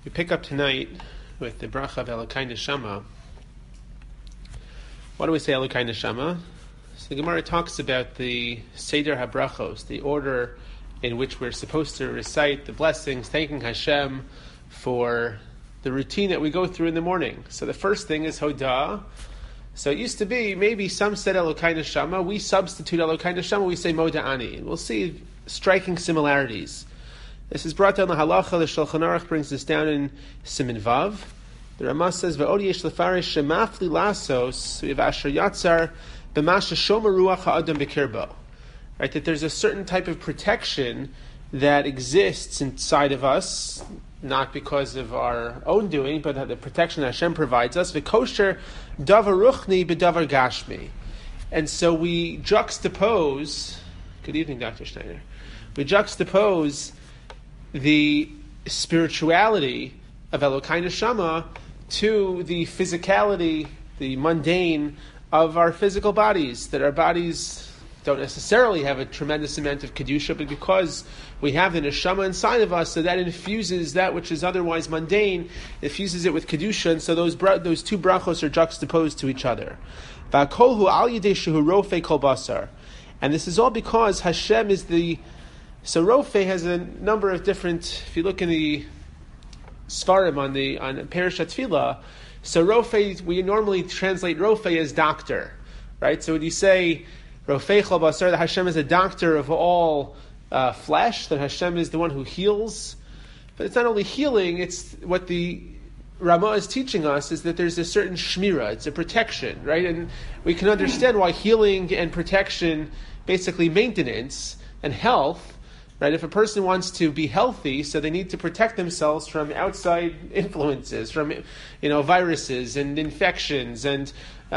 We pick up tonight with the bracha of Elokai Neshama. Why do we say Elokai Neshama? So the Gemara talks about the Seder HaBrachos, the order in which we're supposed to recite the blessings, thanking Hashem for the routine that we go through in the morning. So the first thing is Hodah. So it used to be, maybe some said Elokai Neshama, we substitute Elokai Neshama, we say Moda Ani. And we'll see striking similarities. This is brought down the halacha. The Shulchan Aruch brings this down in Siman Vav. The Ramah says, "Ve'od yesh lefarish shemafli lasos v'asher yatzar b'masha shomer ruach ha'adam b'kirbo." Right, that there's a certain type of protection that exists inside of us, not because of our own doing, but the protection that Hashem provides us. V'kosher davar ruchni b'davar gashmi, and so we juxtapose. Good evening, Dr. Schneider. We juxtapose the spirituality of Elokai Neshama to the physicality, the mundane of our physical bodies, that our bodies don't necessarily have a tremendous amount of Kedusha, but because we have the Neshama inside of us, so that infuses that which is otherwise mundane, infuses it with Kedusha, and so those two brachos are juxtaposed to each other. V'akolhu al yidei shehu rofei kol basar. And this is all because Hashem is the... So Rofei has a number of different, if you look in the Svarim on Parashat Tefillah, so Rofei, we normally translate Rofei as doctor, right? So when you say Rofei Chol Basar, that Hashem is a doctor of all flesh, that Hashem is the one who heals, but it's not only healing, it's what the Ramah is teaching us is that there's a certain shmira, it's a protection, right? And we can understand why healing and protection, basically maintenance and health, right? If a person wants to be healthy, so they need to protect themselves from outside influences, from viruses and infections and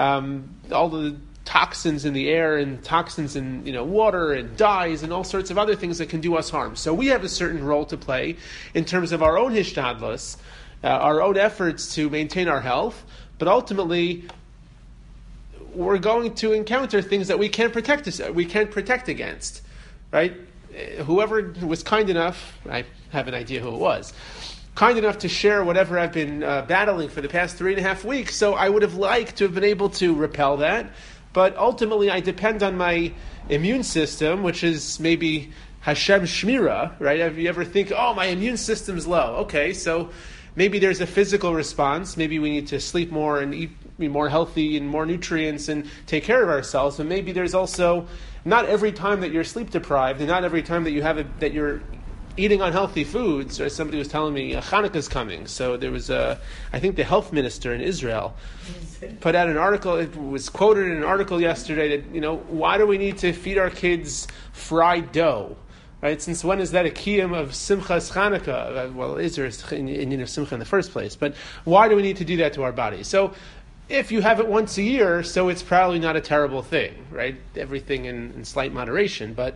all the toxins in the air and toxins in water and dyes and all sorts of other things that can do us harm. So we have a certain role to play in terms of our own hishtadlus, our own efforts to maintain our health, but ultimately we're going to encounter things that we can't protect against, right? Whoever was kind enough, I have an idea who it was, kind enough to share whatever I've been battling for the past 3.5 weeks, so I would have liked to have been able to repel that, but ultimately I depend on my immune system, which is maybe Hashem Shmira, right? If you ever think, my immune system's low, okay, so maybe there's a physical response, maybe we need to sleep more and eat more healthy and more nutrients and take care of ourselves, but maybe there's also not every time that you're sleep deprived, and not every time that that you're eating unhealthy foods. Or somebody was telling me Hanukkah's coming, so there was I think the health minister in Israel put out an article. It was quoted in an article yesterday that why do we need to feed our kids fried dough? Right? Since when is that a kiyum of Simchas Hanukkah? Well, is there in Simcha in the first place? But why do we need to do that to our bodies? So if you have it once a year, so it's probably not a terrible thing, right? Everything in slight moderation, but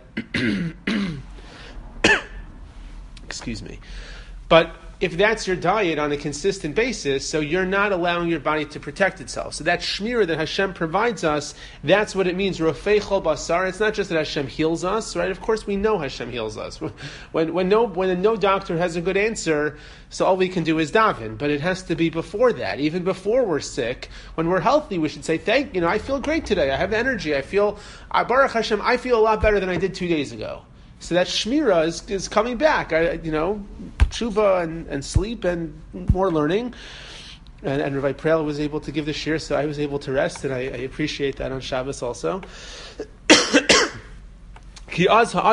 excuse me. But if that's your diet on a consistent basis, so you're not allowing your body to protect itself. So that shmira that Hashem provides us, that's what it means, Rofei Chol Basar. It's not just that Hashem heals us, right? Of course we know Hashem heals us. When no doctor has a good answer, so all we can do is daven. But it has to be before that, even before we're sick. When we're healthy, we should say, I feel great today. I have energy. I feel, Baruch Hashem, I feel a lot better than I did 2 days ago. So that shmira is coming back, tshuva and sleep and more learning. And Rabbi Preil was able to give the shir, so I was able to rest, and I appreciate that on Shabbos also. Right, so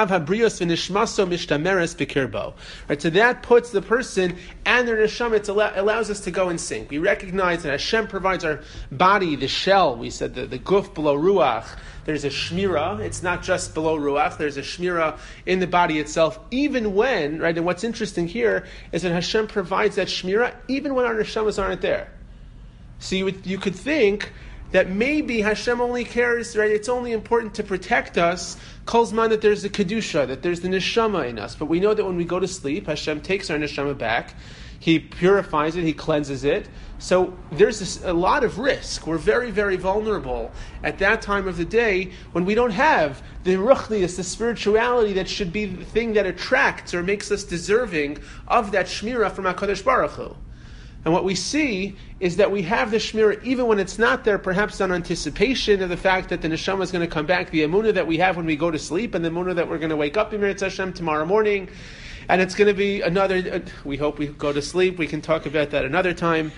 that puts the person and their neshama, it allows us to go in sync. We recognize that Hashem provides our body, the shell, we said the guf below ruach. There's a shmira, it's not just below ruach, there's a shmira in the body itself, even when, right, and what's interesting here is that Hashem provides that shmira even when our neshamas aren't there. So you could think that maybe Hashem only cares, right? It's only important to protect us, kol zman that there's a kedusha, that there's the neshama in us. But we know that when we go to sleep, Hashem takes our neshama back. He purifies it, he cleanses it. So there's a lot of risk. We're very, very vulnerable at that time of the day when we don't have the ruchnius, the spirituality that should be the thing that attracts or makes us deserving of that shmirah from HaKadosh Baruch Hu. And what we see is that we have the shmirah even when it's not there, perhaps on anticipation of the fact that the neshama is going to come back, the emunah that we have when we go to sleep, and the emunah that we're going to wake up in Meretz Hashem tomorrow morning. And it's going to be another, we hope we go to sleep, we can talk about that another time.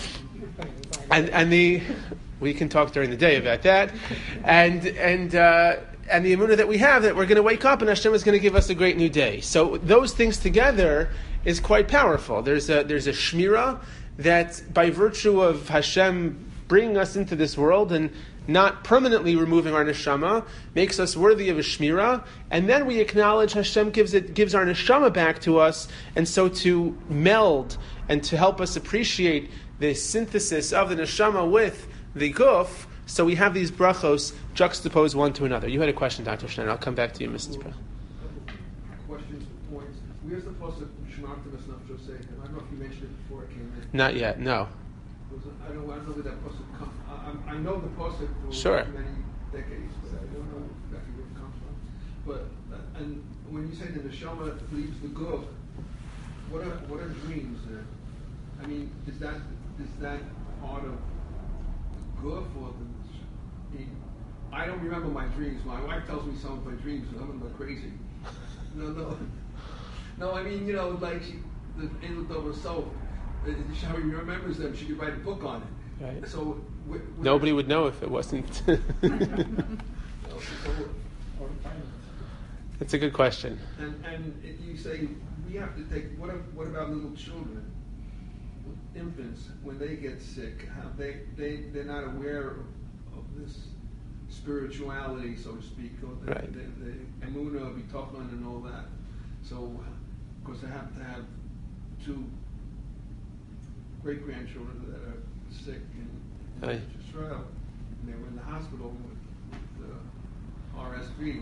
We can talk during the day about that. And the emunah that we have, that we're going to wake up and Hashem is going to give us a great new day. So those things together is quite powerful. There's a shmirah that by virtue of Hashem bringing us into this world and not permanently removing our neshama, makes us worthy of a shmirah, and then we acknowledge Hashem gives our neshama back to us, and so to meld and to help us appreciate the synthesis of the neshama with the guf, so we have these brachos juxtaposed one to another. You had a question, Dr. Schneider. I'll come back to you, Mrs. Brown. Questions, points. Where's the pasuk Shmartavis Nafsho Sefer? I don't know if you mentioned it before it came in. Not yet, no. I don't know where that pasuk comes. I know the pasuk for sure. many decades, but I don't know exactly where it comes from. But and when you say the neshama leaves the guf, what are dreams there? I mean, is that part of the guf or I don't remember my dreams. My wife tells me some of my dreams, and I'm not crazy. No. I mean, like the Eilut Dov herself. How he remembers them, she could write a book on it. Right. So nobody would know if it wasn't. That's a good question. And you say we have to take. What about little children, infants, when they get sick? How they're not aware of this spirituality, so to speak, or the emunah, bitachon, and all that. So, of course, I have to have two great-grandchildren that are sick in Israel, and they were in the hospital with RSV.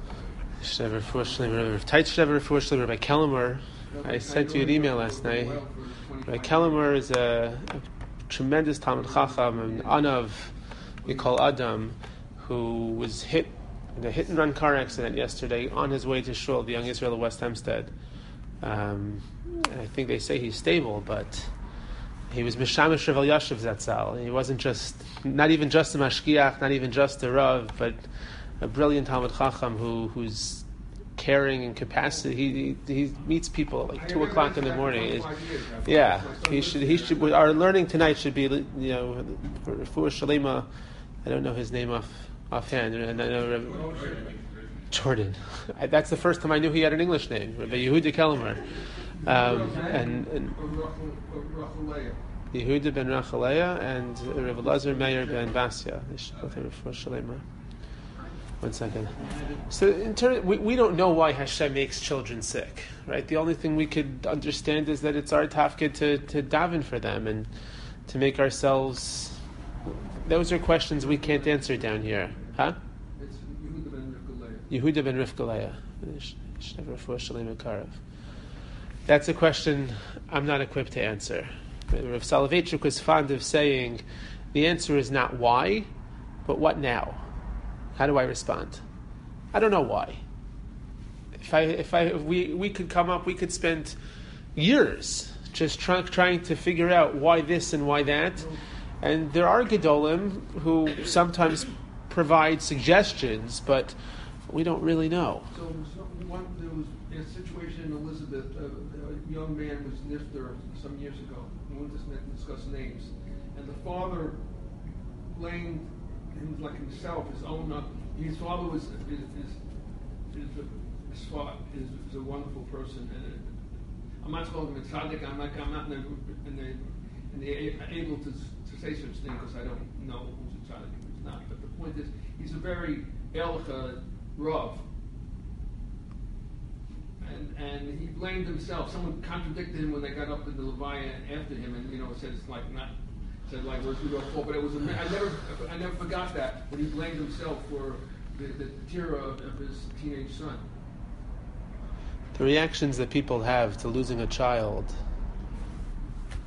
Rabbi Kellemer, I sent you an email last night. Rabbi Kellemer is a tremendous Talmud Chacham, an Anav, we call Adam, who was hit in a hit-and-run car accident yesterday on his way to Shul, the Young Israel of West Hempstead. And I think they say he's stable, but he was Mishamish Rav Yashiv Zatzal. He wasn't not even just a mashgiach, not even just a rav, but a brilliant Talmud Chacham who's caring and capacity. He meets people at like 2 o'clock in the morning. He should. Our learning tonight should be, for Shalema. I don't know his name offhand, and I know Jordan. That's the first time I knew he had an English name, Rabbi Yehuda Kellemer. And Yehuda ben Rachaleah and Rabbi Lazar Meir ben Vasya. They should both have before Shalema. 1 second. So in turn, we don't know why Hashem makes children sick, right? The only thing we could understand is that it's our tafkid to daven for them and to make ourselves. Those are questions we can't answer down here, huh? It's Yehuda ben Rivka Yehuda ben Rivka. That's a question I'm not equipped to answer. Rav Soloveitchik was fond of saying, the answer is not why, but what now? How do I respond? I don't know why. If we could come up, we could spend years just trying to figure out why this and why that. And there are Gedolim who sometimes provide suggestions, but we don't really know. So there was a situation in Elizabeth, a young man was nifter some years ago. We won't discuss names. And the father blamed him like himself, his own. His father is a wonderful person. And I'm not calling him a tzaddik. I'm not able to say such thing because I don't know who's a tzaddik and who's not. But the point is, he's a very Elcha Rav. And he blamed himself. Someone contradicted him when they got up in the Levaya after him, and said where's Rudolph's fault? But it was I never forgot that when he blamed himself for the tira of his teenage son. The reactions that people have to losing a child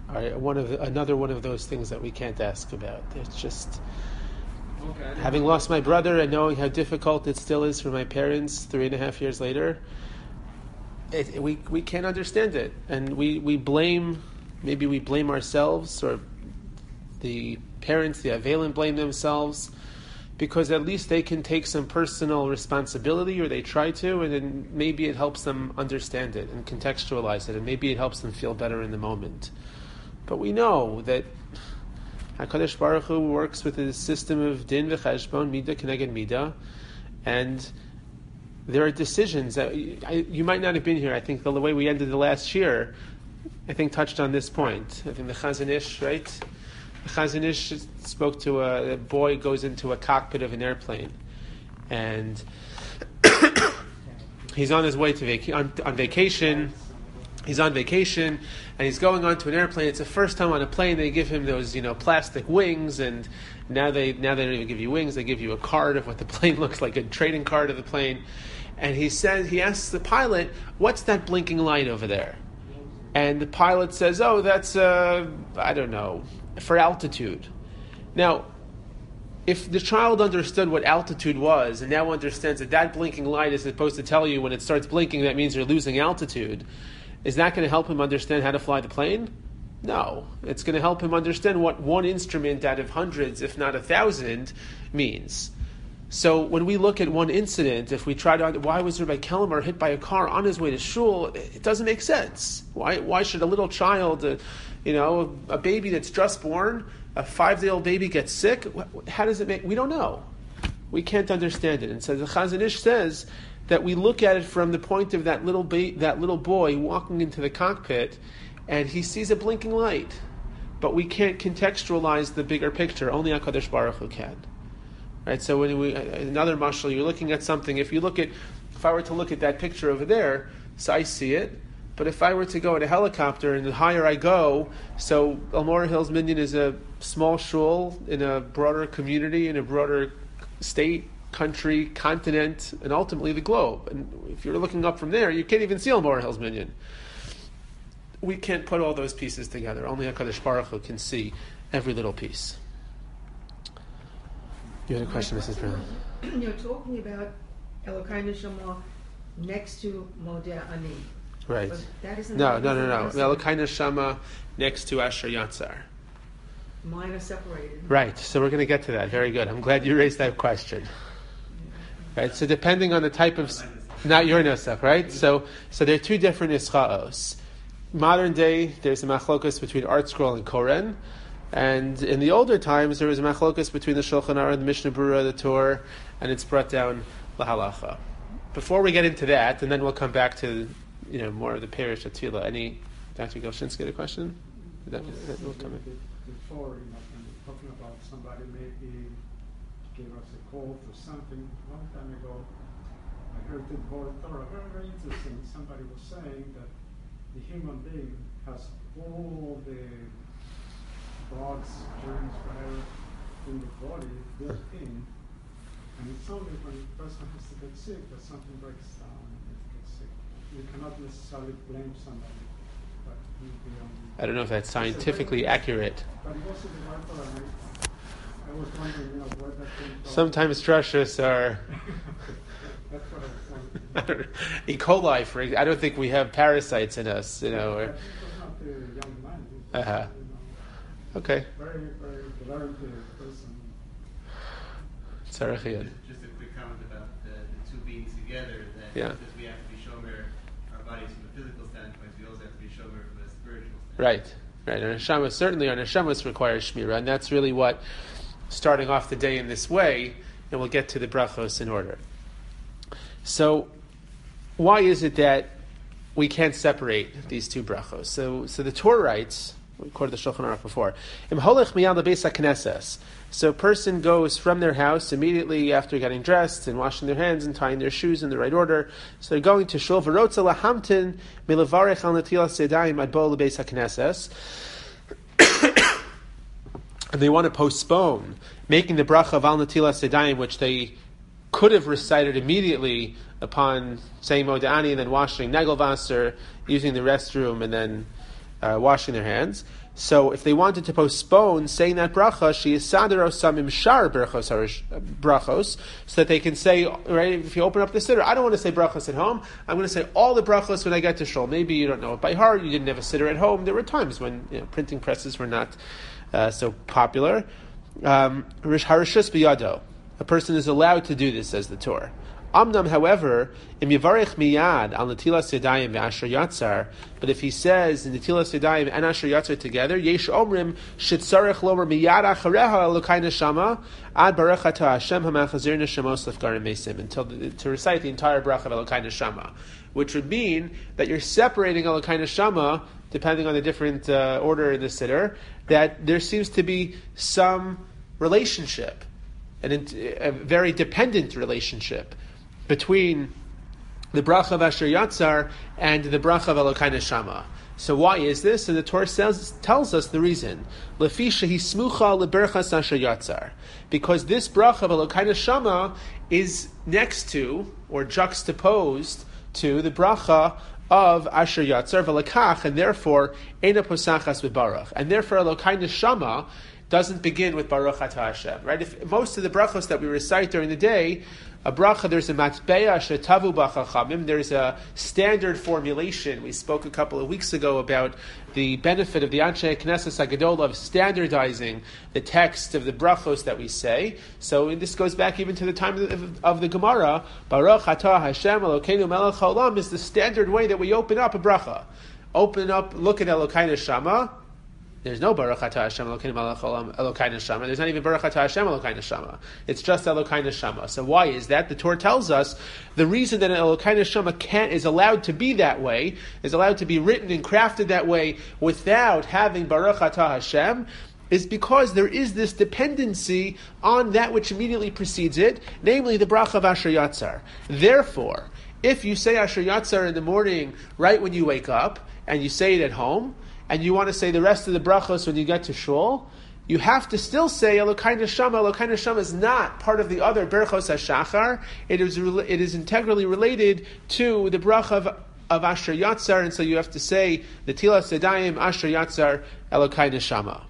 another one of those things that we can't ask about. It's just Okay. having lost my brother and knowing how difficult it still is for my parents 3.5 years later. We can't understand it, and we blame ourselves, or the parents, the Avelim blame themselves, because at least they can take some personal responsibility, or they try to, and then maybe it helps them understand it and contextualize it, and maybe it helps them feel better in the moment. But we know that HaKadosh Baruch Hu works with a system of din v'cheshbon, midah keneged midah, and there are decisions that you might not have been here. I think the way we ended the last year, I think touched on this point. I think the Chazon Ish, right? The Chazon Ish spoke to a boy goes into a cockpit of an airplane, and he's on his way to on vacation. He's on vacation, and he's going onto an airplane. It's the first time on a plane they give him those, plastic wings, and now they don't even give you wings. They give you a card of what the plane looks like, a trading card of the plane. And he asks the pilot, "What's that blinking light over there?" And the pilot says, "Oh, that's I don't know, for altitude." Now, if the child understood what altitude was, and now understands that blinking light is supposed to tell you when it starts blinking, that means you're losing altitude. Is that going to help him understand how to fly the plane? No. It's going to help him understand what one instrument out of hundreds, if not 1,000, means. So when we look at one incident, if we try to, why was Rabbi Kellemer hit by a car on his way to shul? It doesn't make sense. Why should a little child, a baby that's just born, a 5-day-old baby gets sick? How does it make? We don't know. We can't understand it. And so the Chazon Ish says that we look at it from the point of that little boy walking into the cockpit, and he sees a blinking light, but we can't contextualize the bigger picture. Only HaKadosh Baruch Hu can. Right? So when another mashal, you're looking at something. If I were to look at that picture over there, so I see it. But if I were to go in a helicopter, and the higher I go, so Elmore Hills Minyan is a small shul in a broader community, in a broader state, country, continent, and ultimately the globe. And if you're looking up from there, you can't even see Elmore Hills Minyan. We can't put all those pieces together. Only HaKadosh Baruch Hu can see every little piece. You had a question, Mrs. Brown? You're talking about Elokai Neshama next to Modeh Ani. Right. But that isn't... No. Elokai Neshama next to Asher Yatzar. Mine are separated. Right. So we're going to get to that. Very good. I'm glad you raised that question. Right. So depending on the type of... Not your Nosach, right? So there are two different Ischaos. Modern day, there's a machlokas between Art Scroll and Koren. And in the older times, there was a machlokas between the Shulchan Aruch, the Mishnah Berurah, the Torah, and it's brought down lahalacha. Before we get into that, and then we'll come back to more of the Parish of Tefillah. Any Dr. Gelshinsky, a question? That will come in. Before, when we're talking about somebody maybe gave us a call for something a long time ago, I heard the word Torah, very, very interesting. Somebody was saying that the human being has all the bugs, germs, whatever, in the body built in, and it's only when the person has to get sick that something breaks down and it gets sick. You cannot necessarily blame somebody, but I don't know if that's scientifically accurate. But it was in the right Torah. I was wondering, where that came from. Sometimes drushes are... That's what I was wondering. E. coli, for example. I don't think we have parasites in us, It was not the young man. It was, Okay. Very, very learned person. Tzarech. Just a quick comment about the two being together, that Yeah. because we have to be shomer our bodies from a physical standpoint, we also have to be shomer from a spiritual standpoint. Right. Our neshamas requires shmira, and that's really what, starting off the day in this way, and we'll get to the brachos in order. So, why is it that we can't separate these two brachos? So the Torah writes, we quoted the Shulchan Aruch before, Im holech miyad lebeis hakneses. So a person goes from their house immediately after getting dressed and washing their hands and tying their shoes in the right order. So they're going to shul v'rotza lahamtin milevarech al netilas yadayim ad bo lebeis hakneses. And they want to postpone making the bracha of al netilas yadayim, which they could have recited immediately upon saying Modeh Ani and then washing Negelvasser, using the restroom, and then washing their hands. So if they wanted to postpone saying that bracha, she is sadero samim shar brachos, so that they can say, right, if you open up the siddur, I don't want to say brachos at home, I'm going to say all the brachos when I get to shul. Maybe you don't know it by heart, you didn't have a siddur at home. There were times when printing presses were not so popular. Harishus biyado. A person is allowed to do this, says the Torah. Amnam, however, im yivarech miyad al netilas yadayim ve'asher yatzar, but if he says netilas yadayim and asher yatzar together, yesh omrim shetzarech lomer miyad achareha elokai neshama ad baruch ata Hashem hamachazir neshamos lefgarim mesim, until to recite the entire bracha of elokai neshama, which would mean that you're separating elokai neshama, depending on the different order in the siddur, that there seems to be some relationship, a very dependent relationship between the bracha of Asher Yatzar and the bracha of Elokai Neshama. So why is this? And the Torah tells us the reason. Lefi shehi smucha leberchas Asher Yatzar. Because this bracha of Elokai Neshama is next to, or juxtaposed to, the bracha of Asher Yatzar v'lekach, and therefore Eina posachas v'barach. And therefore Elokai Neshama doesn't begin with Baruch Ata Hashem, right? If most of the brachos that we recite during the day, a bracha, there's a matbeya shetavu b'chachamim, there's a standard formulation. We spoke a couple of weeks ago about the benefit of the Anshe Knesset Hagadol of standardizing the text of the brachos that we say. So this goes back even to the time of the Gemara. Baruch Ata Hashem Elokeinu Melech Haolam is the standard way that we open up a bracha. Open up, look at Elokai Neshama. There's no Baruch Ata Hashem Elokeinu Melech Haolam Elokai Neshama. There's not even Baruch Ata Hashem Elokai Neshama. It's just Elokai Neshama. So why is that? The Torah tells us the reason that an Elokai Neshama is allowed to be that way, is allowed to be written and crafted that way without having Baruch Ata Hashem, is because there is this dependency on that which immediately precedes it, namely the bracha of Asher Yatzar. Therefore, if you say Asher Yatzar in the morning right when you wake up, and you say it at home, and you want to say the rest of the brachos when you get to shul, you have to still say Elokai Neshama. Elokai Neshama is not part of the other berachos hashachar. It is integrally related to the bracha of Asher Yatzar, and so you have to say the Tilas Yadayim Asher Yatzar Elokai Neshama.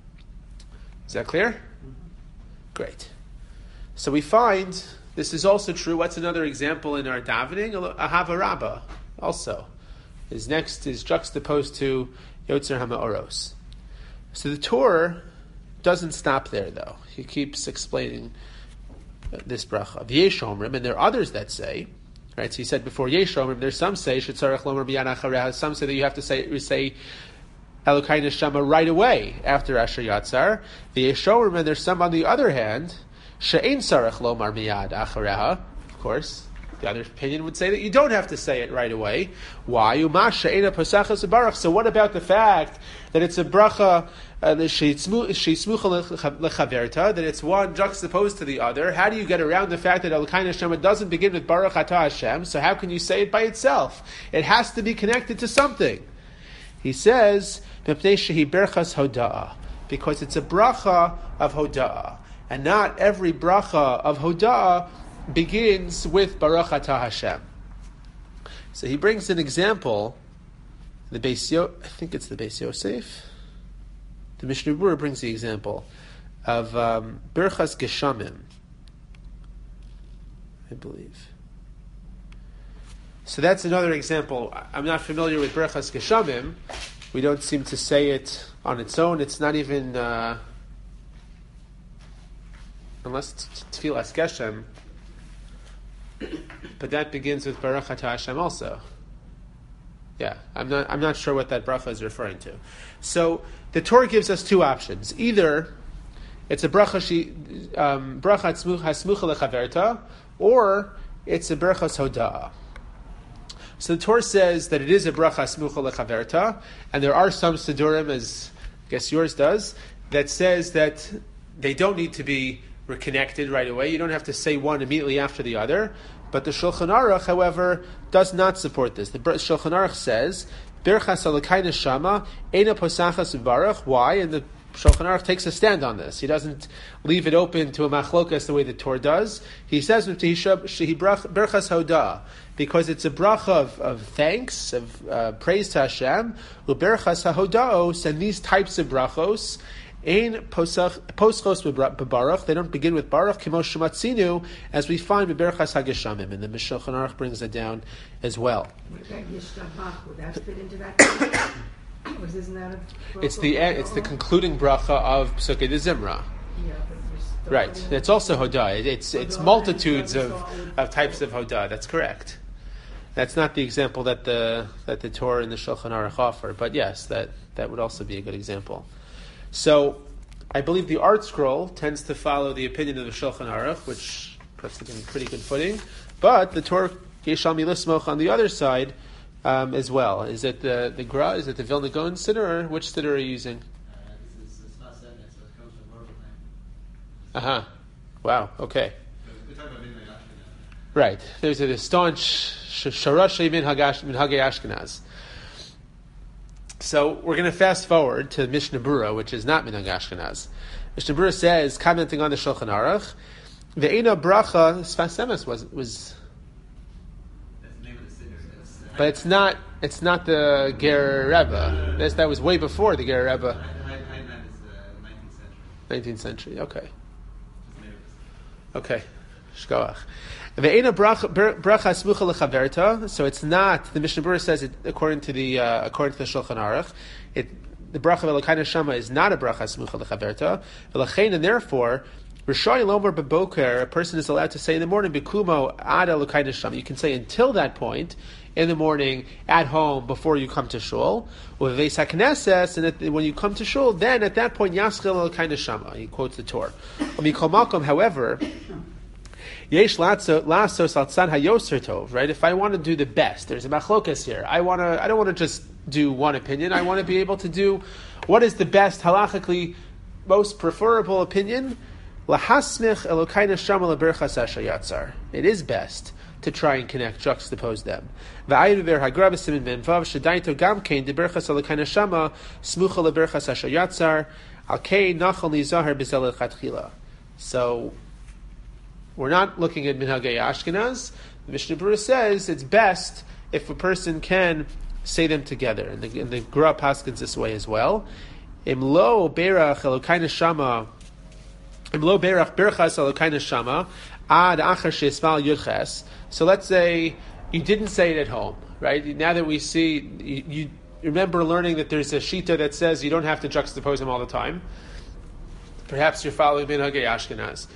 Is that clear? Great. So we find this is also true. What's another example in our davening? Ahava Rabbah also is juxtaposed to Yotzer HaMa'oros. So the Torah doesn't stop there, though. He keeps explaining this bracha. V'yesh omrim, and there are others that say, right? So he said before Yesh omrim, there's some say shetzarech lomer miyad achareha. Some say that you have to say Elokai Neshama right away after Asher Yatzar. V'yesh omrim, and there's some on the other hand she'ein sarech lomar miyad achareha. Of course, the other opinion would say that you don't have to say it right away. Why? So what about the fact that it's a bracha, that it's one juxtaposed to the other? How do you get around the fact that Elokai Neshama doesn't begin with Baruch Ata Hashem? So how can you say it by itself? It has to be connected to something. He says, because it's a bracha of Hoda'ah. And not every bracha of Hoda'ah begins with Baruch Ata Hashem. So he brings an example. I think it's the Beis Yosef. The Mishnah Berurah brings the example of Birchas Geshamim, I believe. So that's another example. I'm not familiar with Birchas Geshamim. We don't seem to say it on its own. It's not even unless it's Tfilas Geshem. But that begins with Baruch Ata Hashem also. Yeah, I'm not sure what that bracha is referring to. So the Torah gives us two options. Either it's a bracha hasmucha lechaverta, or it's a brachas hoda'ah. So the Torah says that it is a bracha hasmucha lechaverta, and there are some sidurim, as I guess yours does, that says that they don't need to be connected right away. You don't have to say one immediately after the other. But the Shulchan Aruch, however, does not support this. The Shulchan Aruch says, Birchas Elokai Neshama, Eina Posachas V'Barach. Why? And the Shulchan Aruch takes a stand on this. He doesn't leave it open to a machlokas the way the Torah does. He says shehi berachas hoda, because it's a bracha of thanks, of praise to Hashem. Uberachas hahodaos, and these types of brachos, ein poschos bebaruch. They don't begin with baruch kimo shematzinu, as we find beberachas hageshamim, and the Shulchan Aruch brings it down as well. What about Yishtabach? Would that fit into that? Isn't that a It's the concluding bracha of Pesukei de Zimra. Yeah, but Right. It's also Hodah. It's multitudes of types of Hodah. That's correct. That's not the example that the Torah and the Shulchan Aruch offer, but yes, that would also be a good example. So, I believe the Art Scroll tends to follow the opinion of the Shulchan Aruch, which puts it in pretty good footing. But the Torah Yeshal Milismoch on the other side as well. Is it the Gra? Is it the Vilna Gaon siddur, or which siddur are you using? This is Sfas Emes, so it comes from Rotherham. Wow. Okay. We're talking about Minhag Ashkenaz. Right. There's a staunch Sharash Minhagei Ashkenaz. So we're going to fast forward to Mishnah Berurah, which is not Minhag Ashkenaz. Mishnah Berurah says, commenting on the Shulchan Aruch, Ve'ena bracha Sfas Emes was. That's the name of the siddur. But it's not the Ger Rebbe. That was way before the Ger Rebbe. Heinman is 19th century. 19th century. Okay. Just made of this. Okay. Shkoach. Ve'ena bracha smucha lechaverta. So it's not. The Mishnah Berurah says it according to the Shulchan Aruch. The bracha of Elokai Neshama is not a bracha smucha lechaverta. V'lachein, and therefore, Rishai Lomer Beboker, a person is allowed to say in the morning, Bikumo ad Elokai Neshama. You can say until that point in the morning at home before you come to shul. And when you come to shul, then at that point Yaschil Elokai Neshama. He quotes the Torah. However, Yesh lasos altzad hayoser tov. Right? If I want to do the best, there's a machlokas here. I don't want to just do one opinion. I want to be able to do what is the best halachically most preferable opinion. Lahasmich Elokai Neshama leberchas hashayatzar. It is best to try and juxtapose them. V'ayin ver hagra b'simin menvav shedaito gam kein deberchas Elokai Neshama smucha leberchas hashayatzar al kein nachal nizahar b'zel lechatchila. So we're not looking at Minhagei Ashkenaz. The Mishnah Berurah says it's best if a person can say them together, and the Gra paskins this way as well. Imlo berach Elokai Neshama. Imlo berach berachas Elokai Neshama ad achar sheismal yudches. So let's say you didn't say it at home, right? Now that we see, you remember learning that there's a shita that says you don't have to juxtapose them all the time. Perhaps you're following Minhagei Ashkenaz.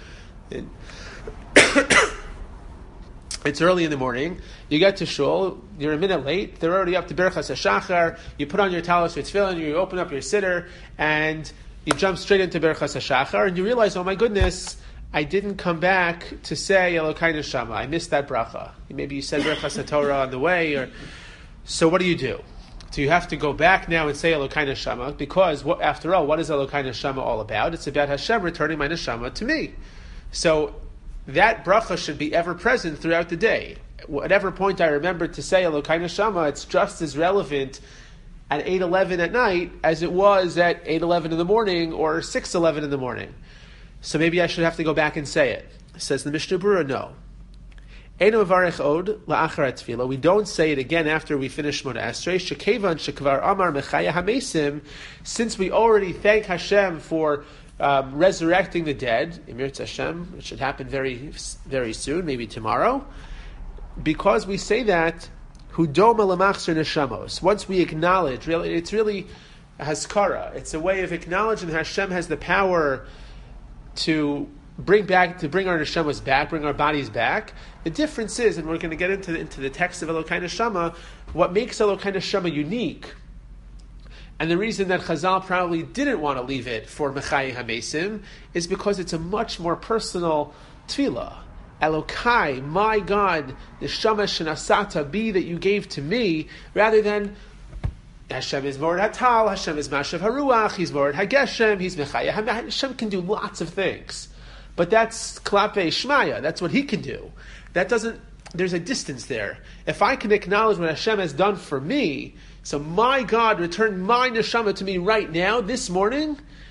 It's early in the morning. You get to shul. You're a minute late. They're already up to Berachas HaShachar. You put on your talis with tefillin. You open up your siddur, and you jump straight into Berachas HaShachar. And you realize, oh my goodness, I didn't come back to say Elokai Neshama. I missed that bracha. Maybe you said Berachas HaTorah on the way. So what do? Do you have to go back now and say Elokai Neshama? Because after all, what is Elokai Neshama all about? It's about Hashem returning my neshama to me. So that bracha should be ever present throughout the day. Whatever point I remember to say Elokai Neshama, it's just as relevant at 8:11 at night as it was at 8:11 in the morning or 6:11 in the morning. So maybe I should have to go back and say it. Says the Mishnah Berurah, no. Eino avarech od la'achar tefillah. We don't say it again after we finish Shmona Esrei. Shekevan shekvar amar mechaya hamesim. Since we already thank Hashem for resurrecting the dead, Emir Hashem, it should happen very, very soon, maybe tomorrow. Because we say that, Hudoma lamachzer neshamos. Once we acknowledge, it's really a haskara. It's a way of acknowledging that Hashem has the power to bring our neshamas back, bring our bodies back. The difference is, and we're going to get into the text of Elokai Neshama, what makes Elokai Neshama unique. And the reason that Chazal probably didn't want to leave it for Mechayei HaMesim is because it's a much more personal tefillah. Elokai, my God, neshama shenasata, be that you gave to me, rather than Hashem is Mored Hatal, Hashem is Mashav Haruach, He's Mored Hageshem, He's Mechayei HaMesim. Hashem can do lots of things. But that's Klape Shmaya, that's what He can do. There's a distance there. If I can acknowledge what Hashem has done for me, so my God returned my neshama to me right now, this morning,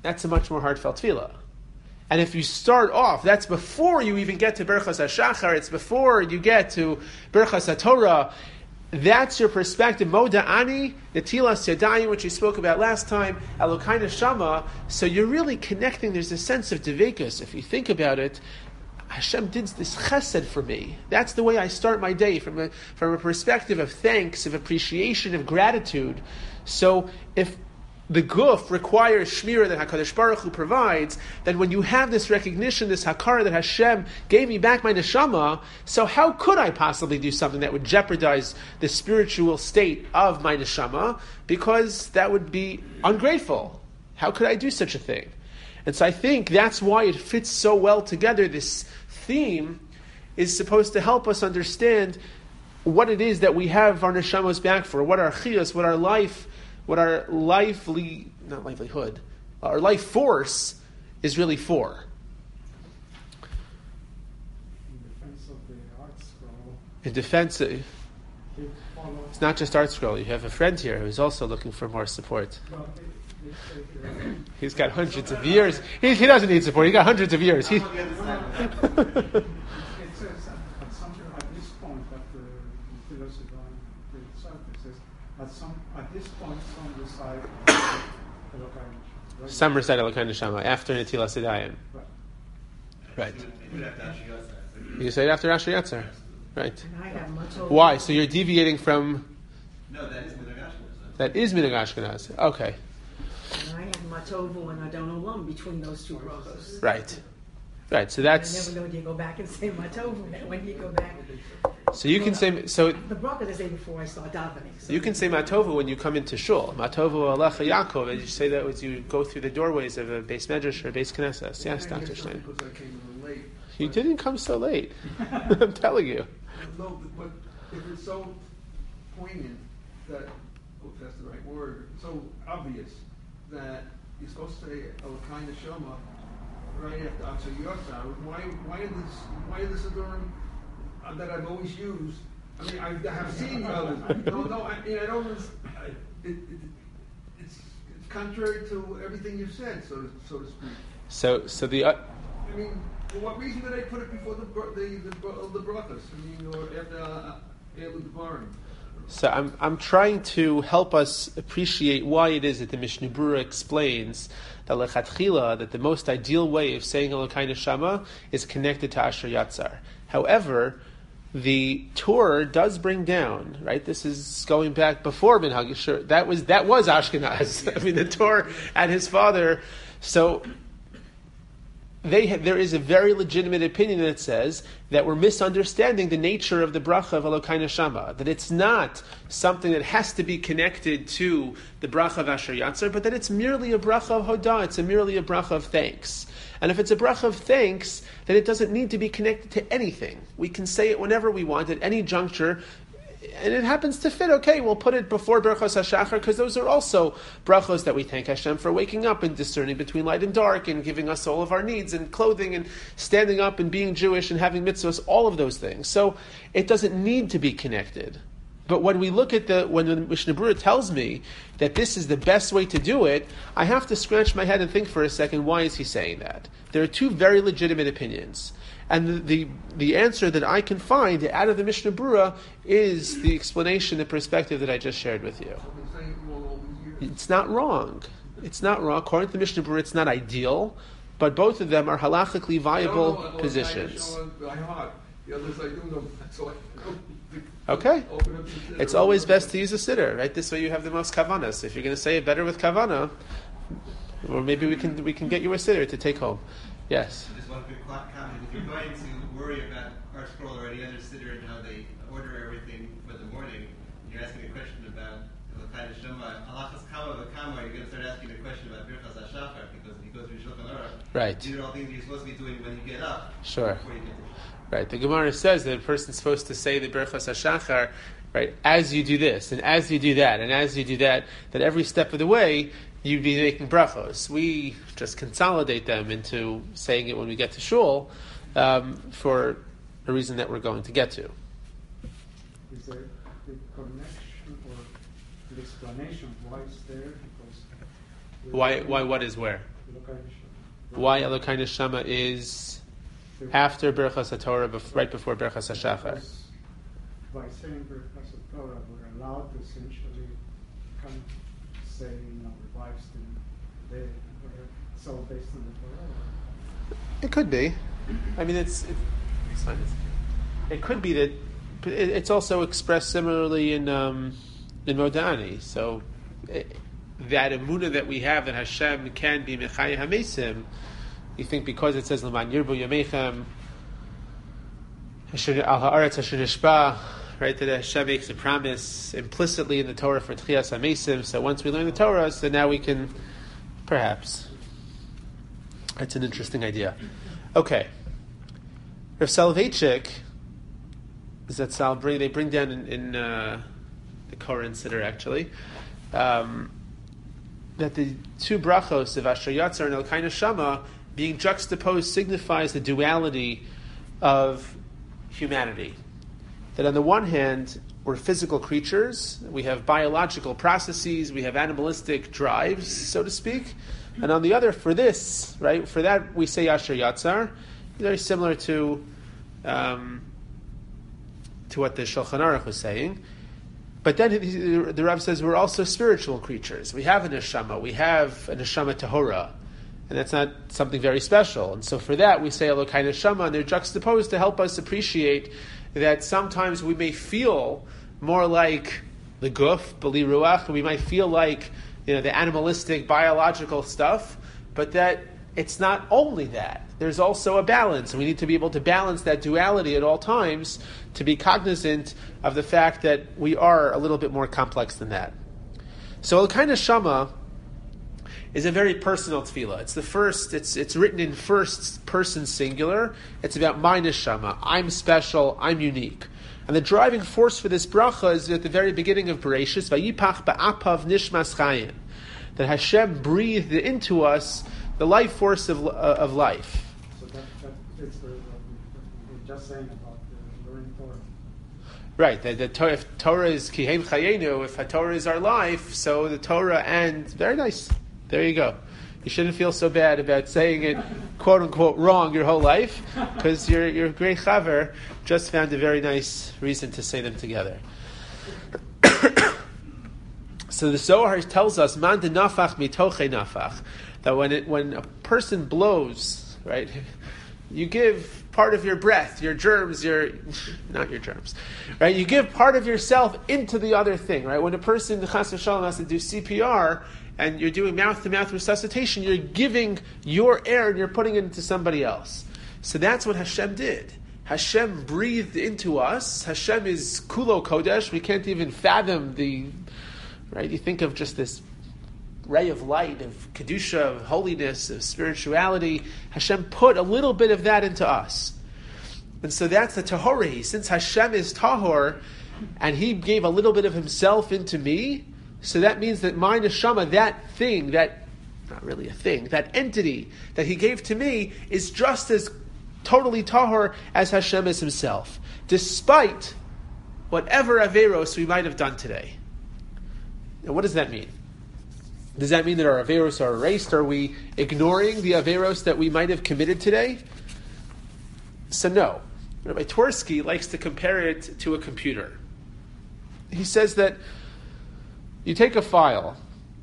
that's a much more heartfelt tefillah. And if you start off, that's before you even get to Berchas HaShachar, it's before you get to Berchas HaTorah, that's your perspective. Moda Ani, Netilas Yadayim, which we spoke about last time, Elokai Neshama. So you're really connecting, there's a sense of Devekus. If you think about it, Hashem did this chesed for me. That's the way I start my day, from a perspective of thanks, of appreciation, of gratitude. So if the guf requires shmira that HaKadosh Baruch Hu provides, then when you have this recognition, this hakara that Hashem gave me back my neshama, so how could I possibly do something that would jeopardize the spiritual state of my neshama? Because that would be ungrateful. How could I do such a thing? And so I think that's why it fits so well together. This theme is supposed to help us understand what it is that we have our neshamas back for, what our chiyas, what our life force is really for. In defense of the art scroll, In defense, it's not just Art Scroll. You have a friend here who's also looking for more support. He's got hundreds of years. He doesn't need support. He got hundreds of years. It says at this point that the philosophy itself says at this point some recite Elokai Neshama. Some recite Elokai Neshama after Netilas Yadayim. Right. You say it after Asher Yatzar. Right. And I have much over. Why? So you're deviating from... No, that is Minhag Ashkenaz. That is Minhag Ashkenaz. Okay. And I have Matovu and Adon Olam between those two brachos. Right. Right. So I that's... never know when you go back and say Matovu. When you go back, So you can say... So the bracha I say before I start davening. So you can say Matovu when you come into Shul. Matovu Alecha Yaakov. As you say that as you go through the doorways of a Beis Medrash or a Beis Knesset. Yes, Dr. Stein. Because I came a little late. You didn't come so late. I'm telling you. No, but if it's so poignant that, if that's the right word, so obvious that you're supposed to say Elokai Neshama right after Asher Yatzar, why is this a term that I've always used? I mean, I have seen others. I don't. It's contrary to everything you've said, so to speak. So the... I mean, for what reason did they put it before the brachas? I mean, or after the Barim? So I'm trying to help us appreciate why it is that the Mishnah Berurah explains that lechatchila, that the most ideal way of saying Elokai Neshama is connected to Asher Yatzar. However, the Torah does bring down, right? This is going back before Minhag Yeshur. That was Ashkenaz. I mean, the Torah and his father. So there is a very legitimate opinion that says that we're misunderstanding the nature of the bracha of Elokai Neshama, that it's not something that has to be connected to the bracha of Asher Yatzar, but that it's merely a bracha of Hodah, it's merely a bracha of thanks. And if it's a bracha of thanks, then it doesn't need to be connected to anything. We can say it whenever we want, at any juncture, and it happens to fit. Okay, we'll put it before Berchos HaShachar, because those are also brachos that we thank Hashem for waking up and discerning between light and dark and giving us all of our needs and clothing and standing up and being Jewish and having mitzvahs, all of those things. So it doesn't need to be connected. But when we look at when the Mishnah Berurah tells me that this is the best way to do it, I have to scratch my head and think for a second, why is he saying that? There are two very legitimate opinions. And the answer that I can find out of the Mishnah Berurah is the explanation, the perspective that I just shared with you. It's not wrong. It's not wrong. According to the Mishnah Berurah, it's not ideal, but both of them are halachically viable positions. Okay. It's always best to use a siddur, right? This way you have the most kavanas. If you're going to say it better with kavana, or maybe we can get you a siddur to take home. Yes. Just one quick comment. If you're going to worry about Art Scroll or any other siddur and how they order everything for the morning, and you're asking a question about Elokai Neshama, Alachas Kama V'Kama, you're going to start asking a question about Birchas HaShachar, because if you go through Shulchan Aruch, right, these are all things you're supposed to be doing when you get up. Sure. Before you get to Right. The Gemara says that a person's supposed to say the Birchas HaShachar, right, as you do this, and as you do that, and as you do that, that every step of the way, you'd be making brachos. We just consolidate them into saying it when we get to shul, for a reason that we're going to get to. Is there the connection or the explanation why it's there? Because Why what is where? Why Elokai Neshama is after Birchas HaTorah, right before Birchas HaShachar? By saying Birchas HaTorah, we're allowed to essentially come say, revives the day, it's all based on the Torah. It could be. I mean, it could be that, but it's also expressed similarly in Modani. So that emunah that we have that Hashem can be Mechayeh HaMesim, you think because it says L'man Yirbu Yamechem Al Haaretz Asher Nishba, right? That Hashem makes a promise implicitly in the Torah for Tchias HaMesim. So once we learn the Torah, so now we can perhaps. That's an interesting idea. Okay. Rav Soloveitchik, is that they bring down in the Koran Siddur actually, that the two brachos of Asher Yatzar and Elokai Neshama being juxtaposed signifies the duality of humanity. That on the one hand, we're physical creatures, we have biological processes, we have animalistic drives, so to speak, and on the other, for this, right, for that we say Asher Yatzar, very similar to what the Shulchan Aruch was saying. But then the Rav says we're also spiritual creatures. We have a neshama. We have a neshama tahora. And that's not something very special. And so for that we say Elokai Neshama, and they're juxtaposed to help us appreciate that sometimes we may feel more like the guf, bali ruach, and we might feel like the animalistic, biological stuff, but that it's not only that. There's also a balance, and we need to be able to balance that duality at all times to be cognizant of the fact that we are a little bit more complex than that. So Elokai Neshama is a very personal tefillah. It's the first. It's written in first person singular. It's about my neshama. I'm special. I'm unique. And the driving force for this bracha is at the very beginning of Bereshis, Vayipach ba'apav nishmas chayim, that Hashem breathed into us the life force of life. So that it's we're just saying about learning Torah. Right. If Torah is kihem chayenu, if Torah is our life, so the Torah and very nice. There you go. You shouldn't feel so bad about saying it, quote unquote, wrong your whole life, because your great chaver just found a very nice reason to say them together. So the Zohar tells us, "Man de nafach mitoche nafach," that when a person blows, right, you give part of your breath, your germs, not your germs, right? You give part of yourself into the other thing, right? When a person, chas v'shalom, has to do CPR, and you're doing mouth-to-mouth resuscitation, you're giving your air and you're putting it into somebody else. So that's what Hashem did. Hashem breathed into us. Hashem is kulo kodesh. We can't even fathom right? You think of just this ray of light, of kedusha, of holiness, of spirituality. Hashem put a little bit of that into us. And so that's the tahori. Since Hashem is tahor, and He gave a little bit of Himself into me, so that means that my neshama, that thing, that, not really a thing, that entity that He gave to me is just as totally tahor as Hashem is Himself, despite whatever averos we might have done today. Now what does that mean? Does that mean that our averos are erased? Are we ignoring the averos that we might have committed today? So no. Rabbi Twersky likes to compare it to a computer. He says that you take a file.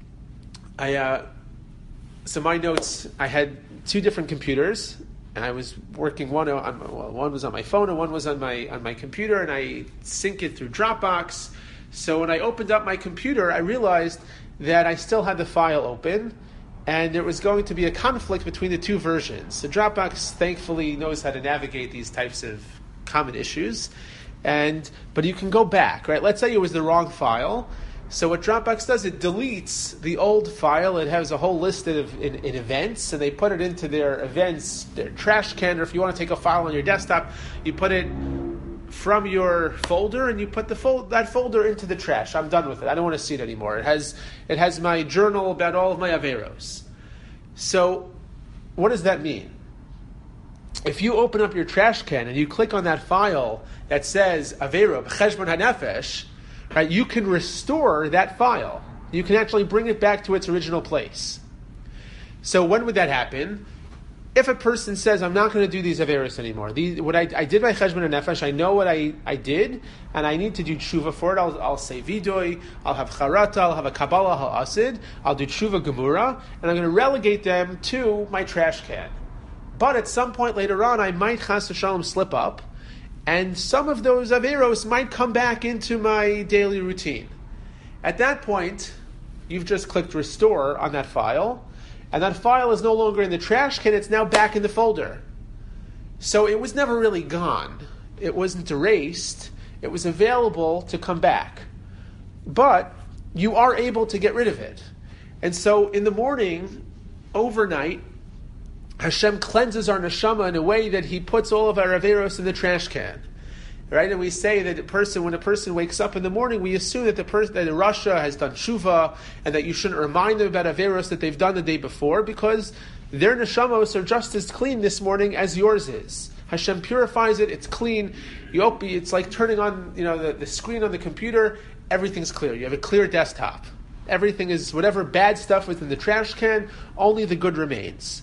So my notes, I had two different computers, and I was working one was on my phone and one was on my computer, and I sync it through Dropbox. So when I opened up my computer, I realized that I still had the file open, and there was going to be a conflict between the two versions. So Dropbox thankfully knows how to navigate these types of common issues, but you can go back, right? Let's say it was the wrong file. So what Dropbox does, it deletes the old file. It has a whole list of in events, and they put it into their events, their trash can, or if you want to take a file on your desktop, you put it from your folder, and you put that folder into the trash. I'm done with it. I don't want to see it anymore. It has my journal about all of my averos. So what does that mean? If you open up your trash can and you click on that file that says avero b'cheshbon hanefesh, right, you can restore that file. You can actually bring it back to its original place. So when would that happen? If a person says, I'm not going to do these Averos anymore, what I did by Cheshbon and Nefesh, I know what I did, and I need to do tshuva for it. I'll say Vidoy, I'll have Charata, I'll have a Kabbalah, I'll Asid, I'll do tshuva Gemura, and I'm going to relegate them to my trash can. But at some point later on, I might Chas v'Shalom slip up, and some of those Averos might come back into my daily routine. At that point, you've just clicked restore on that file, and that file is no longer in the trash can, it's now back in the folder. So it was never really gone. It wasn't erased. It was available to come back. But you are able to get rid of it. And so in the morning, overnight, Hashem cleanses our neshama in a way that He puts all of our averos in the trash can. Right? And we say that when a person wakes up in the morning, we assume that the Rasha has done tshuva, and that you shouldn't remind them about averos that they've done the day before, because their neshamos are just as clean this morning as yours is. Hashem purifies it, it's clean. It's like turning on the screen on the computer, everything's clear. You have a clear desktop. Everything is, whatever bad stuff was in the trash can, only the good remains.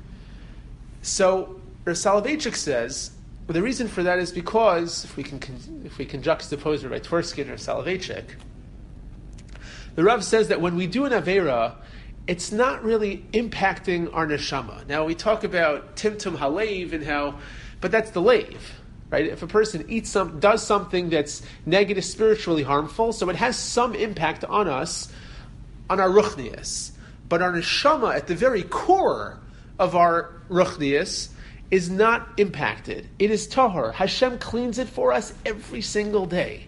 So, Soloveitchik says, the reason for that is because, if we can juxtapose Rabbi Twersky or Soloveitchik, the Rav says that when we do an Aveira, it's not really impacting our neshama. Now we talk about Timtum Halev and but that's the lave, right? If a person does something that's negative, spiritually harmful, so it has some impact on us, on our ruchnius. But our neshama, at the very core of our ruchnius, is not impacted. It is tahor. Hashem cleans it for us every single day.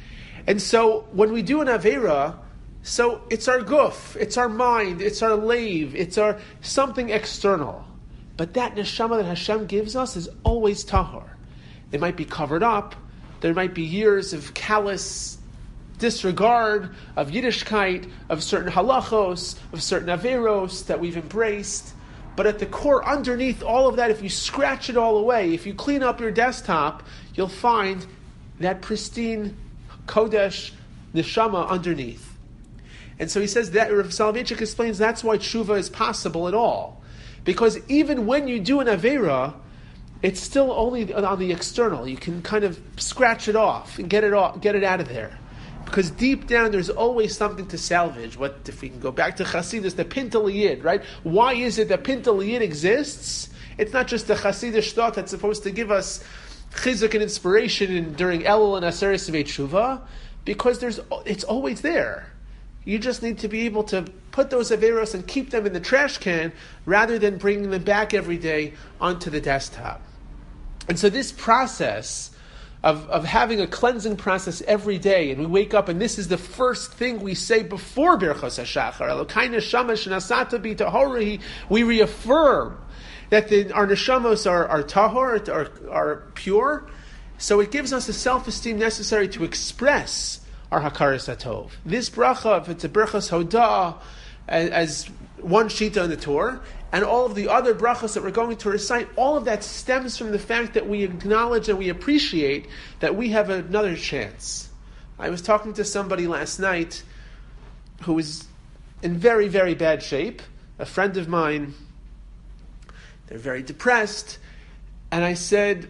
And so when we do an Aveira, so it's our guf, it's our mind, it's our lave, it's our something external. But that neshama that Hashem gives us is always tahor. It might be covered up. There might be years of callous disregard, of Yiddishkeit, of certain halachos, of certain Averos that we've embraced. But at the core, underneath all of that, if you scratch it all away, if you clean up your desktop, you'll find that pristine Kodesh neshama underneath. And so he says that, Rav Soloveitchik explains that's why tshuva is possible at all. Because even when you do an Aveira, it's still only on the external. You can kind of scratch it off and get it out of there. Because deep down, there's always something to salvage. What if we can go back to Chassidus, the Pintel Yid, right? Why is it that Pintel Yid exists? It's not just the Chassidish thought that's supposed to give us chizuk and inspiration during Elul and Aseret Sevei Tshuva, because it's always there. You just need to be able to put those averos and keep them in the trash can, rather than bringing them back every day onto the desktop. And so this process of having a cleansing process every day, and we wake up, and this is the first thing we say before Birchos HaShachar, Elokai neshama shenasata bi tahori, we reaffirm that our neshamos are tahor, are pure, so it gives us the self-esteem necessary to express our hakaras hatov. This bracha, if it's a Birchos Hodah, as one shita in the Torah, and all of the other brachas that we're going to recite, all of that stems from the fact that we acknowledge and we appreciate that we have another chance. I was talking to somebody last night who was in very, very bad shape, a friend of mine. They're very depressed. And I said,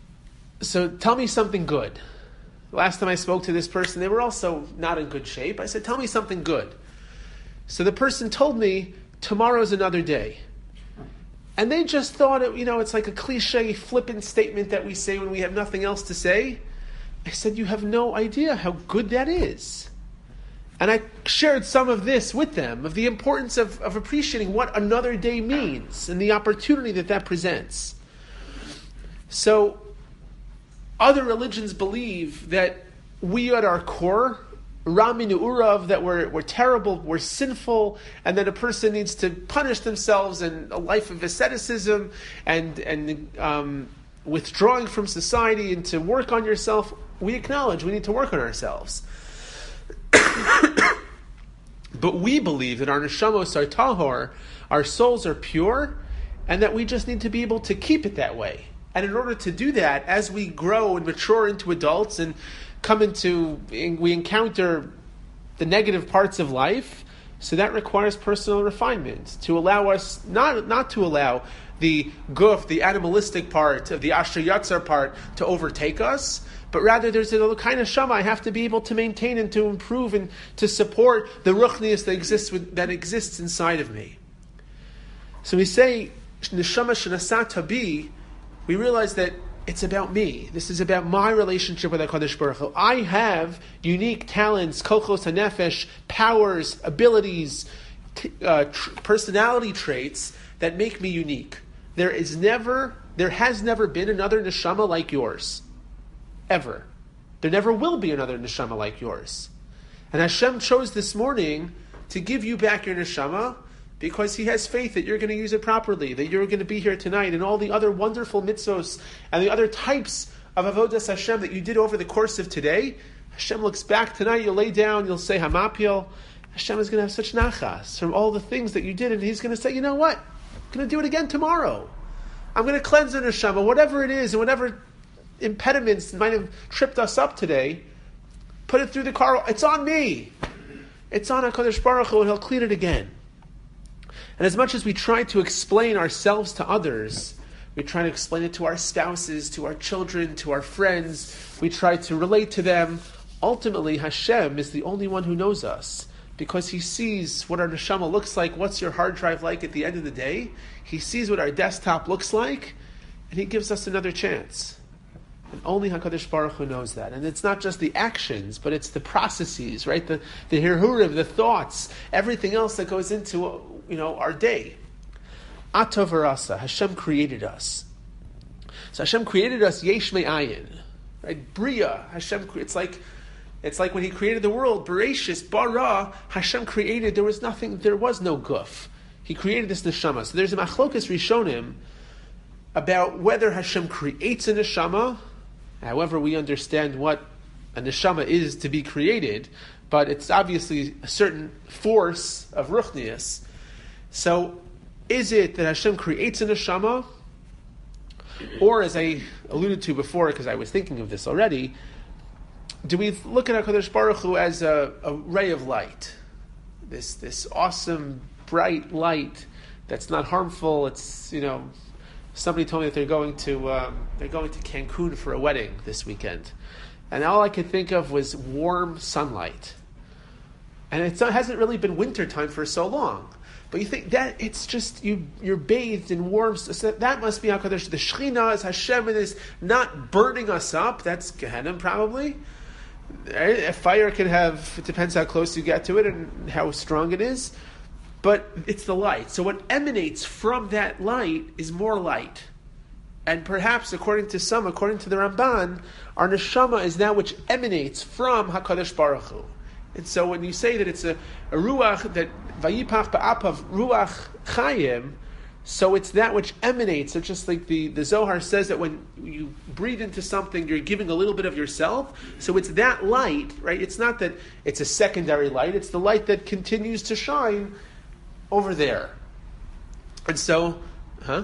so tell me something good. Last time I spoke to this person, they were also not in good shape. I said, tell me something good. So the person told me, tomorrow's another day. And they just thought, it's like a cliche, flippant statement that we say when we have nothing else to say. I said, you have no idea how good that is. And I shared some of this with them, of the importance of appreciating what another day means and the opportunity that presents. So, other religions believe that we at our core, Raminu Urav, that we're terrible, we're sinful, and that a person needs to punish themselves in a life of asceticism and withdrawing from society and to work on yourself. We acknowledge we need to work on ourselves. But we believe that our neshamos are tahor, our souls are pure, and that we just need to be able to keep it that way. And in order to do that, as we grow and mature into adults and we encounter the negative parts of life, So that requires personal refinement to allow us not to allow the guf, the animalistic part of the Asher Yatzar part, to overtake us, but rather there's a kind of shama I have to be able to maintain and to improve and to support the ruchnius that exists inside of me. So we say neshama shenasat tabi. We realize that it's about me. This is about my relationship with HaKadosh Baruch Hu. I have unique talents, kochos hanefesh, powers, abilities, personality traits that make me unique. There has never been another neshama like yours. Ever. There never will be another neshama like yours. And Hashem chose this morning to give you back your neshama because He has faith that you're going to use it properly, that you're going to be here tonight, and all the other wonderful mitzvos and the other types of avodas Hashem that you did over the course of today. Hashem looks back tonight, you'll lay down, you'll say Hamapil. Hashem is going to have such nachas from all the things that you did, and He's going to say, you know what? I'm going to do it again tomorrow. I'm going to cleanse the neshama, whatever it is, and whatever impediments might have tripped us up today, put it through the car. It's on me. It's on HaKadosh Baruch Hu, and He'll clean it again. And as much as we try to explain ourselves to others, we try to explain it to our spouses, to our children, to our friends, we try to relate to them, ultimately Hashem is the only one who knows us, because He sees what our neshama looks like, what's your hard drive like at the end of the day. He sees what our desktop looks like, and He gives us another chance. And only HaKadosh Baruch Hu knows that. And it's not just the actions, but it's the processes, right? The hirhurim, the thoughts, everything else that goes into our day. Atov Arasa, Hashem created us. So Hashem created us yesh me'ayin, right? Bria, Hashem. It's like when He created the world. Bereshis bara, Hashem created. There was no guf. He created this neshama. So there's a machlokas rishonim about whether Hashem creates a neshama. However, we understand what a neshama is to be created, but it's obviously a certain force of ruchnius. So, is it that Hashem creates a neshama, or, as I alluded to before, because I was thinking of this already, do we look at HaKadosh Baruch Hu as a ray of light, this awesome bright light that's not harmful? It's somebody told me that they're going to Cancun for a wedding this weekend, and all I could think of was warm sunlight. And it hasn't really been wintertime for so long, but you think that it's just you're bathed in warm. So that must be HaKadosh. The Shekhinah is Hashem, and is not burning us up. That's Gehenna probably. A fire can have. It depends how close you get to it and how strong it is. But it's the light. So what emanates from that light is more light. And perhaps, according to the Ramban, our neshama is that which emanates from HaKadosh Baruch Hu. And so when you say that it's a ruach, that vayipach ba'apav ruach chayim, so it's that which emanates. So just like the Zohar says that when you breathe into something, you're giving a little bit of yourself. So it's that light, right? It's not that it's a secondary light. It's the light that continues to shine over there. And so, Moshe,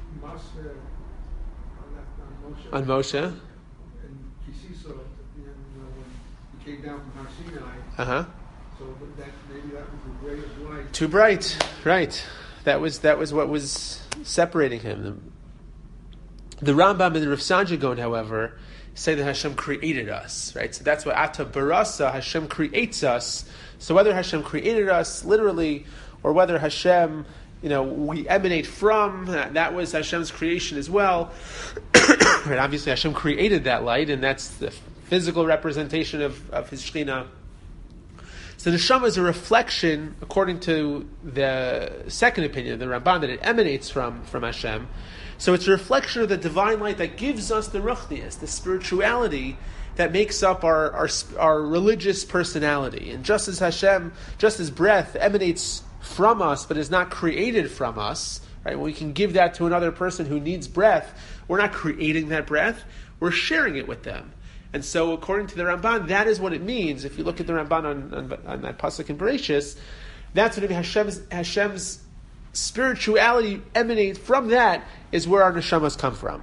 on Moshe, and Kisiso, when he came down from Har Sinai, so maybe that was the ray of light. Too bright, right? That was what was separating him. The Rambam and the Rav Sanja Gaon, however, say that Hashem created us, right? So that's what Ata Barasa, Hashem creates us. So whether Hashem created us literally, or whether Hashem, we emanate from, that was Hashem's creation as well. Right, obviously Hashem created that light, and that's the physical representation of His Shekhinah. So the neshama is a reflection, according to the second opinion of the Ramban, that it emanates from Hashem. So it's a reflection of the divine light that gives us the ruchnius, the spirituality that makes up our religious personality. And just as breath emanates from us, but is not created from us, right? When we can give that to another person who needs breath, we're not creating that breath, we're sharing it with them. And so, according to the Ramban, that is what it means. If you look at the Ramban on that pasuk in Bereshis, that's what it means. Hashem's spirituality emanates from that, is where our neshamas come from.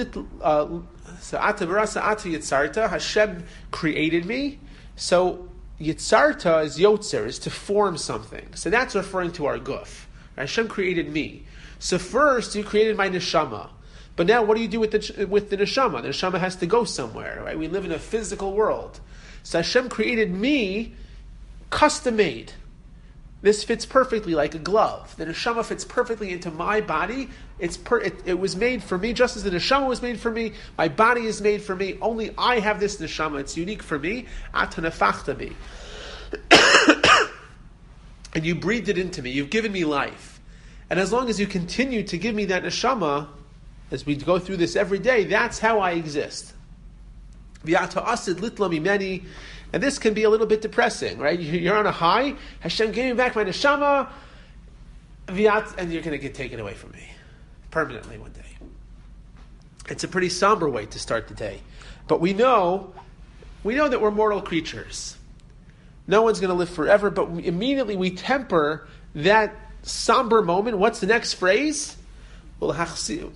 So Ata Barasa Ata Yitzarta, Hashem created me. So Yitzarta is yotzer, is to form something. So that's referring to our guf. Hashem created me. So first, you created my neshama. But now, what do you do with the neshama? The neshama has to go somewhere, right? We live in a physical world. So Hashem created me, custom made. This fits perfectly like a glove. The neshama fits perfectly into my body. It was made for me, just as the neshama was made for me. My body is made for me. Only I have this neshama. It's unique for me. Atanafachta me. And you breathed it into me. You've given me life. And as long as you continue to give me that neshama, as we go through this every day, that's how I exist. V'ata asid litla mimeni. And this can be a little bit depressing, right? You're on a high. Hashem gave me back my neshama, and you're going to get taken away from me permanently one day. It's a pretty somber way to start the day. But we know that we're mortal creatures. No one's going to live forever, but immediately we temper that somber moment. What's the next phrase? L'hachsir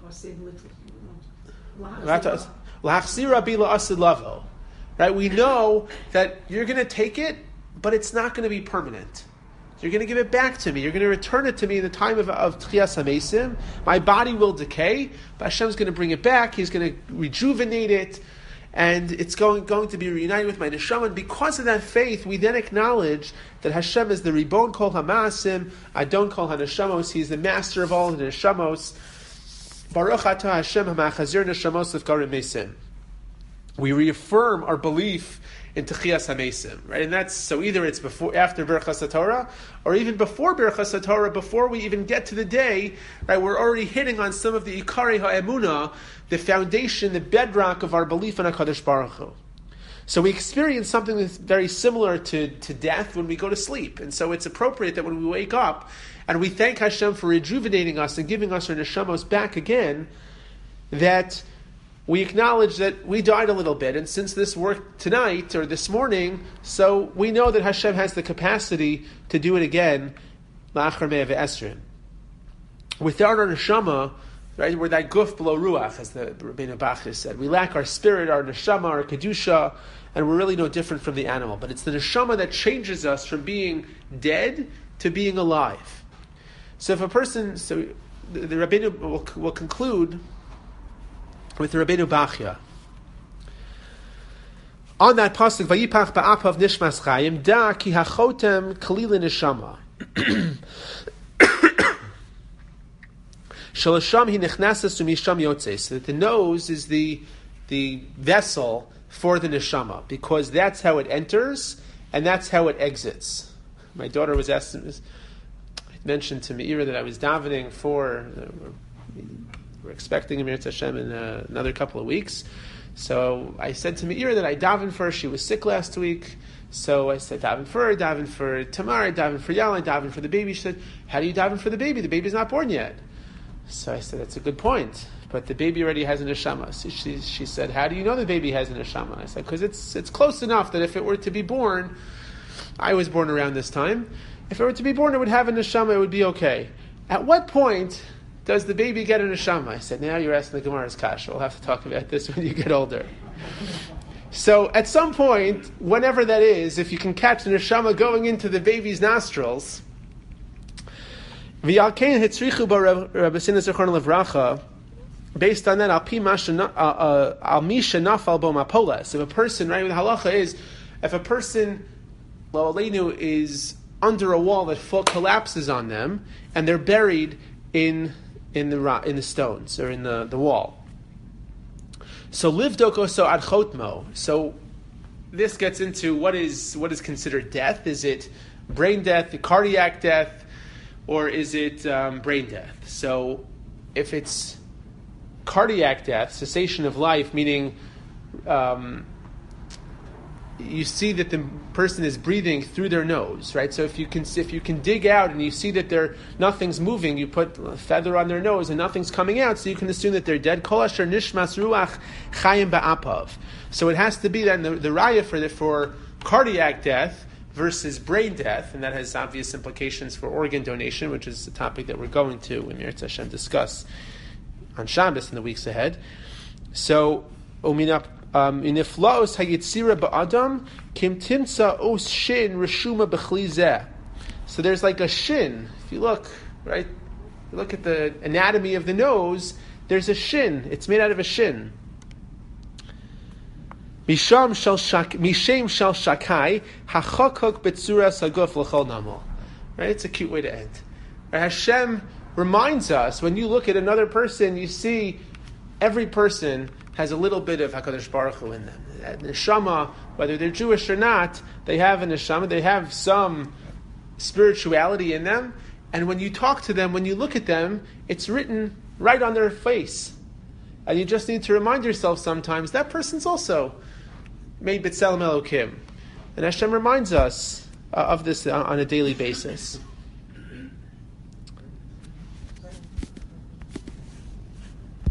Rabbi la'asid lavo. Right? We know that you're going to take it, but it's not going to be permanent. You're going to give it back to me. You're going to return it to me in the time of Tchias HaMesim. My body will decay, but Hashem's going to bring it back. He's going to rejuvenate it, and it's going to be reunited with my neshama. And because of that faith, we then acknowledge that Hashem is the Ribon Kol HaMaasim, Adon Kol HaNeshamos. He's the master of all the neshamos. Baruch Atah Hashem HaMachazir Neshamos L'Fkarim Mesim. We reaffirm our belief in Tchias HaMesim, right? And that's, so either it's after Birchas HaTorah, or even before Birchas HaTorah, before we even get to the day, right? We're already hitting on some of the Ikari HaEmunah, the foundation, the bedrock of our belief in HaKadosh Baruch Hu. So we experience something that's very similar to death when we go to sleep. And so it's appropriate that when we wake up, and we thank Hashem for rejuvenating us and giving us our neshamos back again, that we acknowledge that we died a little bit, and since this worked tonight or this morning, so we know that Hashem has the capacity to do it again. Without our neshama, right, we're that guf below ruach, as the Rabbeinu Bachya said. We lack our spirit, our neshama, our kedusha, and we're really no different from the animal. But it's the neshama that changes us from being dead to being alive. So if a person, the Rabbeinu will conclude with the Rabbeinu Bachya. On that pasuk, Vayipach ba'apav nishmas chayim, da ki hachotem kalila neshama. Shalasham hi nechnases umisham yotzes. So that the nose is the vessel for the neshama, because that's how it enters and that's how it exits. My daughter was mentioned to Meira that I was davening for. We're expecting Amir Hashem in another couple of weeks. So I said to Meira that I davened for her. She was sick last week. So I said, daven for her, daven for Tamar, daven for Yala, daven for the baby. She said, how do you daven for the baby? The baby's not born yet. So I said, that's a good point. But the baby already has a neshama. So she said, how do you know the baby has a neshama? I said, because it's close enough that if it were to be born, I was born around this time. If it were to be born, it would have a neshama, it would be okay. At what point does the baby get a neshama? I said, now you're asking the Gemara's kasha. We'll have to talk about this when you get older. So at some point, whenever that is, if you can catch the neshama going into the baby's nostrils, based on that, al misha nafal bo mapoles. If a person, right, with halacha is, if a person, lo aleinu, is under a wall that collapses on them, and they're buried in the stones or in the wall. So livdoko so ad chotmo. So this gets into what is considered death. Is it brain death, cardiac death, or is it brain death? So if it's cardiac death, cessation of life, meaning you see that the person is breathing through their nose, right? So if you can dig out and you see that nothing's moving, you put a feather on their nose and nothing's coming out, so you can assume that they're dead. Kol asher nishmas ruach chayim ba'apav. So it has to be then the raya for cardiac death versus brain death, and that has obvious implications for organ donation, which is the topic that we're going to, when Mirza Hashem discuss on Shabbos in the weeks ahead. So umina Iniflaos hayitzira ba'adam kim timsa os shin reshuma b'chli zeh. So there's like a shin. If you look, right, you look at the anatomy of the nose, there's a shin. It's made out of a shin. Mishem shel shakai hachokok betzuras haguf l'chol namo. Right, it's a cute way to end. Right? Hashem reminds us, when you look at another person, you see every person has a little bit of HaKadosh Baruch Hu in them. That neshama, whether they're Jewish or not, they have a neshama, they have some spirituality in them, and when you talk to them, when you look at them, it's written right on their face. And you just need to remind yourself sometimes, that person's also made B'Tselem Elokim. And Hashem reminds us of this on a daily basis.